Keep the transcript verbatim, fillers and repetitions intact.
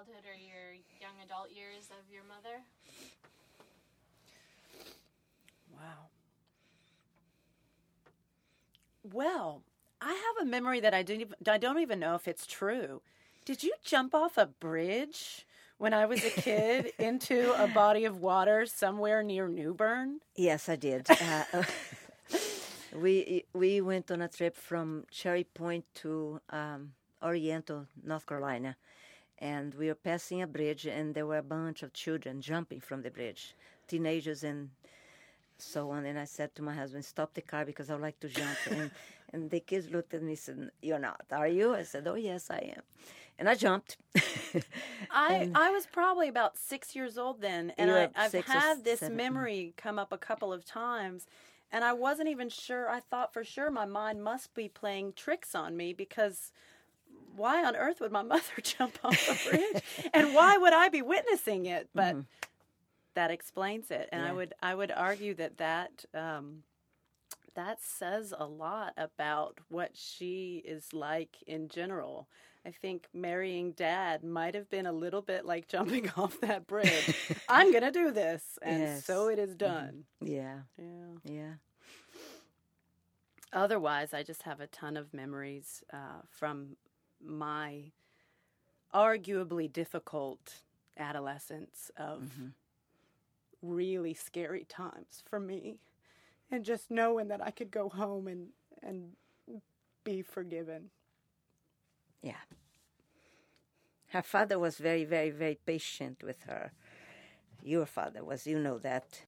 childhood or your young adult years of your mother? Wow. Well, I have a memory that I didn't even, I don't even know if it's true. Did you jump off a bridge when I was a kid into a body of water somewhere near Newbern? Yes, I did. Uh, we we went on a trip from Cherry Point to um, Oriental, North Carolina, and we were passing a bridge, and there were a bunch of children jumping from the bridge, teenagers and so on. And I said to my husband, "Stop the car because I would like to jump." and and the kids looked at me and said, "You're not, are you?" I said, "Oh yes, I am." And I jumped. I And I was probably about six years old then, and You I, were I've six or had this seven. memory come up a couple of times, and I wasn't even sure. I thought for sure my mind must be playing tricks on me because why on earth would my mother jump off a bridge, and why would I be witnessing it? But that explains it, and I Yeah. would I would argue that that. Um, that says a lot about what she is like in general. I think marrying Dad might have been a little bit like jumping off that bridge. I'm going to do this. And Yes. so it is done. yeah, Yeah. yeah. Otherwise, I just have a ton of memories uh, from my arguably difficult adolescence of really scary times for me. And just knowing that I could go home and, and be forgiven. Yeah. Her father was very, very, very patient with her. Your father was, you know that.